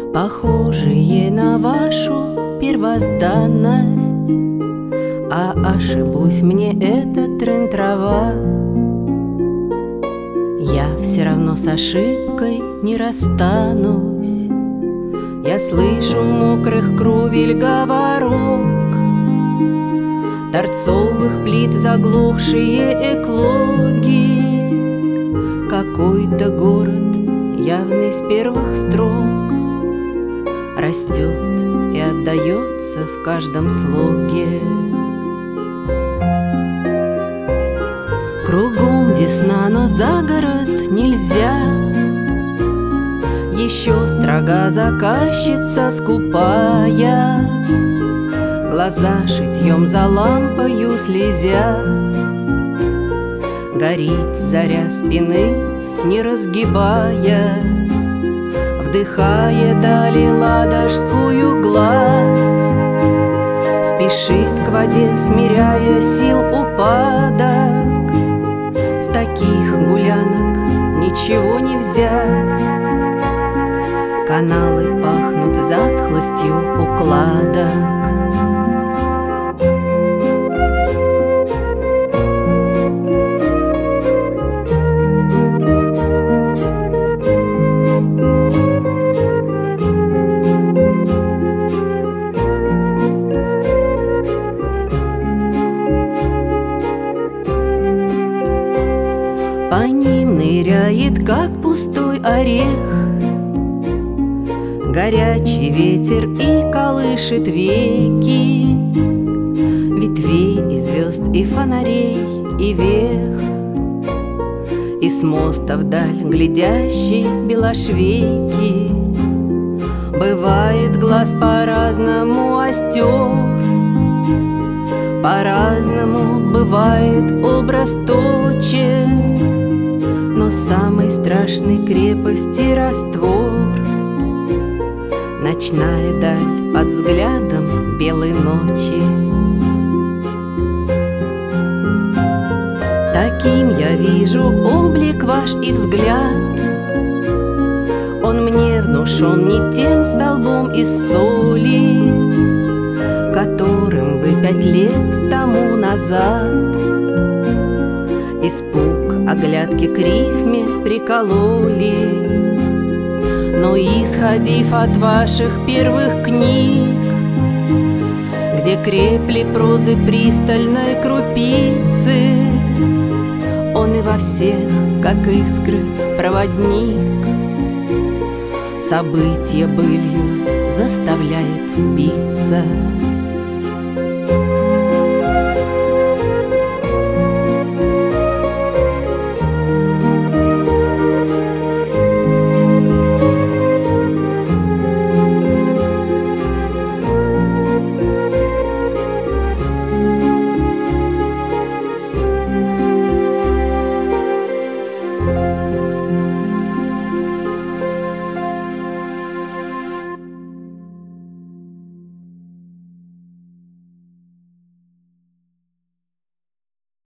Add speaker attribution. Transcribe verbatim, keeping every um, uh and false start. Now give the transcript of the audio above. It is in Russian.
Speaker 1: похожие на вашу первозданность. А ошибусь мне эта трын-трава, я все равно с ошибкой не расстанусь. Я слышу мокрых кровель говорок, торцовых плит заглохшие эклоги. Какой-то город, явный с первых строк, растет и отдается в каждом слоге. Кругом весна, но за город нельзя. Еще строга заказчица скупая, глаза шитьем за лампою слезя. Горит заря спины, не разгибая, вдыхая дали ладожскую гладь. Спешит к воде, смиряя сил упадок. С таких гулянок ничего не взять. Каналы пахнут затхлостью укладок. По ним ныряет, как пустой орех, горячий ветер и колышет веки ветвей и звезд, и фонарей, и вех. И с моста вдаль глядящей белошвейки бывает глаз по-разному остер, по-разному бывает образ точен. Но самой страшной крепости раствор — ночная даль под взглядом белой ночи. Таким я вижу облик ваш и взгляд. Он мне внушен не тем столбом из соли, которым вы пять лет тому назад испуг оглядки к рифме прикололи. Но исходив от ваших первых книг, где крепли прозы пристальной крупицы, он и во всех, как искры, проводник, события былью заставляет биться.